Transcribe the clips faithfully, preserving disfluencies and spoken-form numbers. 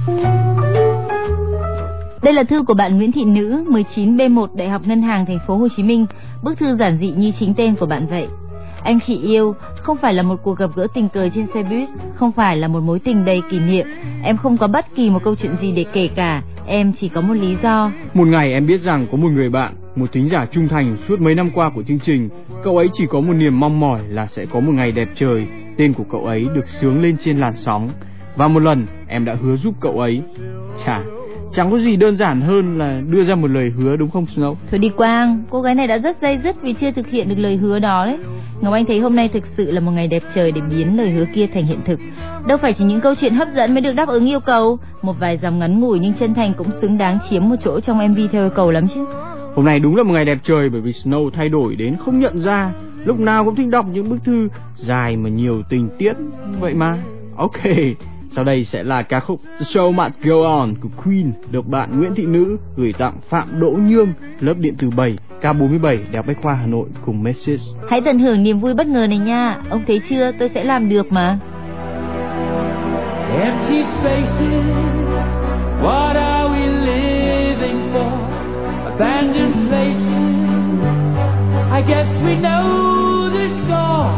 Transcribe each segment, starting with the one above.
Đây là thư của bạn Nguyễn Thị Nữ, mười chín B một Đại học Ngân hàng Thành phố Hồ Chí Minh. Bức thư giản dị như chính tên của bạn vậy. Anh chị yêu, không phải là một cuộc gặp gỡ tình cờ trên xe buýt, không phải là một mối tình đầy kỷ niệm. Em không có bất kỳ một câu chuyện gì để kể cả, em chỉ có một lý do. Một ngày em biết rằng có một người bạn, một thính giả trung thành suốt mấy năm qua của chương trình. Cậu ấy chỉ có một niềm mong mỏi là sẽ có một ngày đẹp trời, tên của cậu ấy được xướng lên trên làn sóng. Và một lần em đã hứa giúp cậu ấy. Chà, chẳng có gì đơn giản hơn là đưa ra một lời hứa, đúng không Snow? Thôi đi Quang, cô gái này đã rất day dứt vì chưa thực hiện được lời hứa đó đấy. Ngọc Anh thấy hôm nay thực sự là một ngày đẹp trời để biến lời hứa kia thành hiện thực. Đâu phải chỉ những câu chuyện hấp dẫn mới được đáp ứng yêu cầu. Một vài dòng ngắn ngủi nhưng chân thành cũng xứng đáng chiếm một chỗ trong em vê theo yêu cầu lắm chứ. Hôm nay đúng là một ngày đẹp trời bởi vì Snow thay đổi đến không nhận ra. Lúc nào cũng thích đọc những bức thư dài mà nhiều tình tiết vậy mà. Ok, sau đây sẽ là ca khúc The Show Must Go On của Queen được bạn Nguyễn Thị Nữ gửi tặng Phạm Đỗ Nhương, lớp điện tử bảy K bốn mươi bảy Đại học Bách khoa Hà Nội cùng Message. Hãy tận hưởng niềm vui bất ngờ này nha. Ông thấy chưa, tôi sẽ làm được mà. Empty spaces, what are we living for? Abandoned places, I guess we know the score.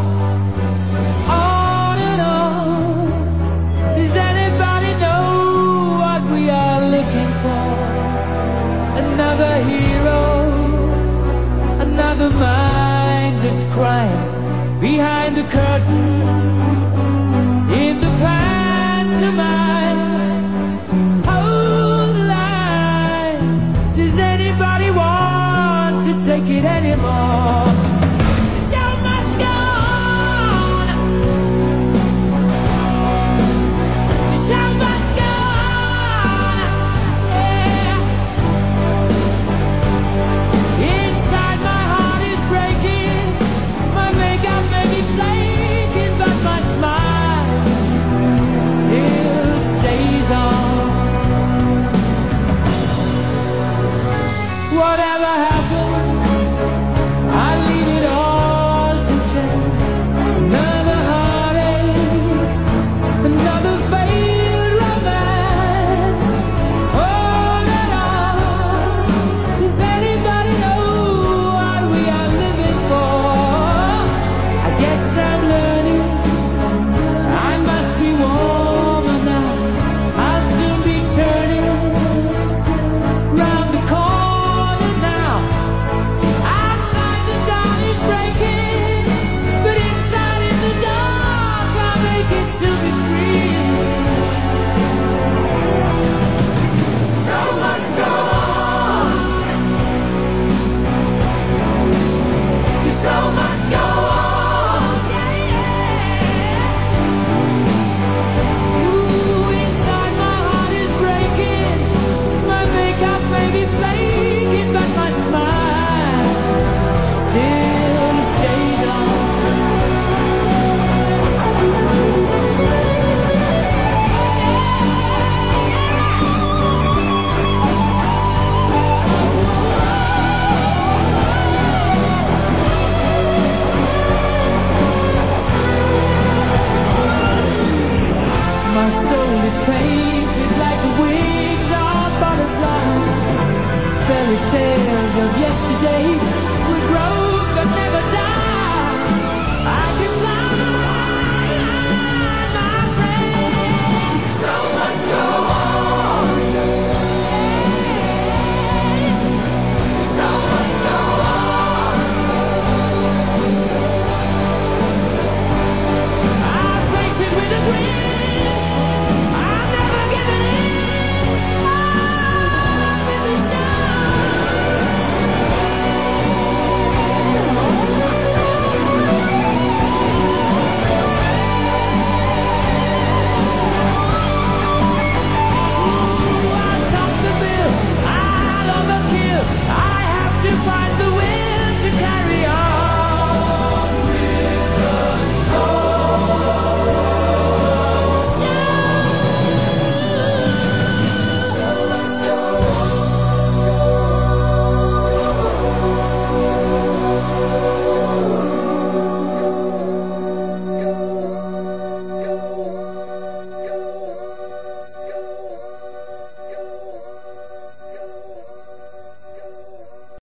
On and on, does anybody know what we are looking for? Another hero, another mindless crime behind the curtain in the pantomime. Hold the line, does anybody want to take it anymore? The show must go on. The show must go on. Yeah. Inside my heart is breaking, my makeup may be flaking, but my smile still stays on. Whatever happens, I leave it all to chance. Another heartache, another failed romance. On and on, does anybody know what we are living for? I guess I'm learning, I must be warmer now. I'll soon be turning round the corner now. Outside the dawn is breaking, but inside in the dark I'll make it to be free. So much go on. So much go on. Yeah, yeah. Ooh, inside my heart is breaking, my makeup may be flaking, but my smile still stays on. My soul is painted like the wings of butterflies. Fairy tales of yesterday will grow